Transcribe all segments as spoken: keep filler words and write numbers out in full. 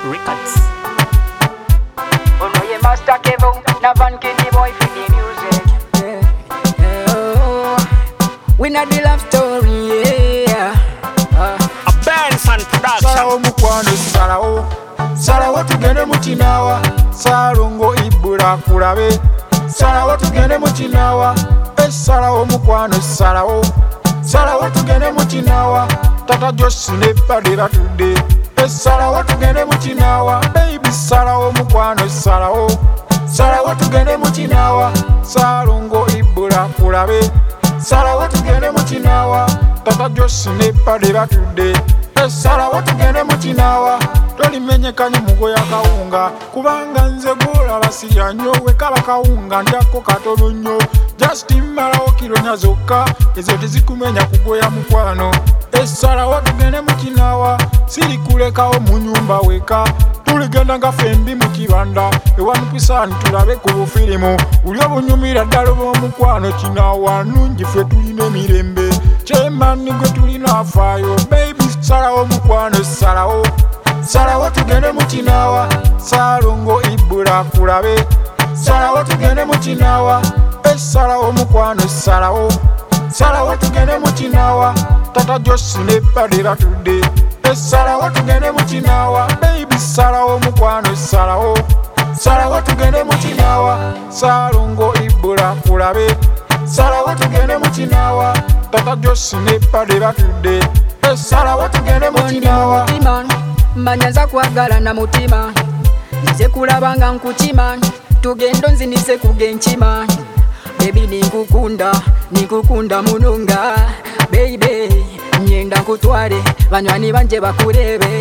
Records. Oh no, you Master Kevo, Navan Kenny boy for the music. Yeah, yeah, oh, we not the love story, yeah. Uh. A Benson production. Salawo mukwano salawo, salawo tugende mu kinaawa, Salongo Ibula kulabe. Salawo tugende mu kinaawa, salawo mukwano salawo, salawo tugende mu kinaawa, Tata Josh ne Paddy batudde. Salawo tugende mu kinaawa, baby salawo mukwano salawo, salawo tugende mu kinaawa, Salongo Ibula kulabe. Salawo tugende mu kinaawa, Tata Josh ne Paddy batudde. Salawo tugende mu kinaawa, tolimenyekanye mugoya kawunga, kubanga nze gwolaba sirya nnyo, wekaba kawunga ndyako katono nnyo. Justin malawo kironya zokka, ezo tezikumenya kugoya mukwano. Salawo tugende mu kinaawa, siri kulekawo mu nyumba weka, tuligenda nga fembi mu kibanda, ewanupisani tulabe ku bufirimu, buli obunyumira ddala bw'omukwano. Kinaawa nungi ffe tulina emirembe, kyemani gwe tulina afaayo, baby salawo mukwano salawo, salawo tugende mu kinaawa, Salongo Ibula kulabe. Salawo tugende mu kinaawa, salawo mukwano salawo, salawo tugende mu kinaawa, Tata Josh ne Paddy batudde. Salawo tugende mu kinaawa, baby salawo mukwano salawo, salawo tugende mu kinaawa, Salongo Ibula kulabe. Salawo tugende mu kinaawa, Tata Josh ne Paddy batudde. Salawo tugende mu kinaawa. Manya nza kwagala na mutima, nze kulaba nga nkukima, tugendo nzinise kugenkima. Baby ninkukunda, ninkukunda munonga, baby nyenda nkutwale, banywani banje bakulebe.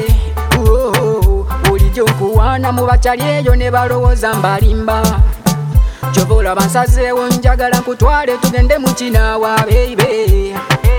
Bulijjo nkuwaana mu bakyali eyo ne balowooza mbalimba, kyova olaba nsazeewo njagala nkutwale tugende mu kinaawa, baby.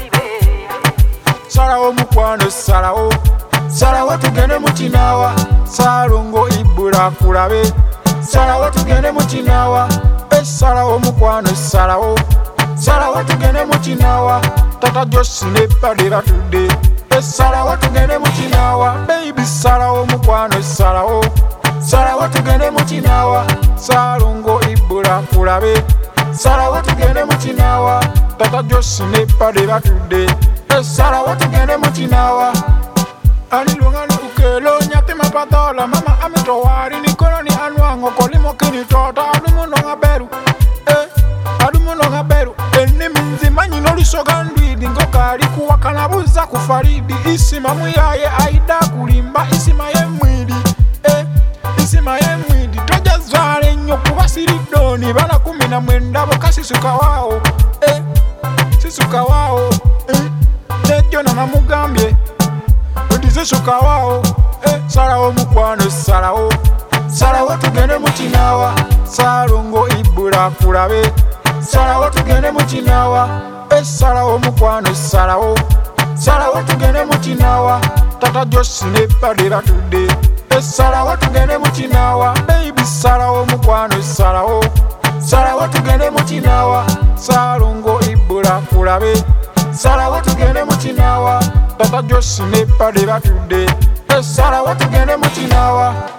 Salawo mukwano salawo, salawo tugende mu kinaawa, Salongo Ibula kulabe. Salawo tugende mu kinaawa, salawo mukwano salawo, salawo tugende mu kinaawa, Tata Josh ne Paddy batudde. Salawo tugende mu kinaawa, baby salawo mukwano salawo, salawo tugende mu kinaawa, Salongo Ibula kulabe. Salawo tugende mu kinaawa, Tata Josh ne Paddy batudde. Salawo tugende mu kinaawa. Anilungano ukelo nyate mapatola, mama amito wari nikolo ni anwango kolimo kini tota, adumu nonga beru, eh, adumu nonga beru. Eni minzi manyi noli sogandwidi, ngoka aliku wakanabuza kufaridi. Isima muyaye aida kulimba, isima ye mwidi, eh, isima ye mwidi. Toja zware nyoku basiridoni, bana kumina mwendabo kasi suka wao, eh, sisuka wao, eh, nejo na namugambye. Suka wao, eh, salawo mukwano salawo, salawo tugende mu kinaawa, Salongo Ibula kulabe. Salawo tugende mu kinaawa, salawo mukwano salawo, salawo tugende mu kinaawa, Tata Josh ne Paddy batudde. Salawo tugende mu kinaawa, baby salawo mukwano salawo, salawo tugende mu kinaawa, Salongo Ibula kulabe. Salawo tugende mu kinaawa, Tata Josh ne Paddy batudde. Salawo tugende mu kinaawa.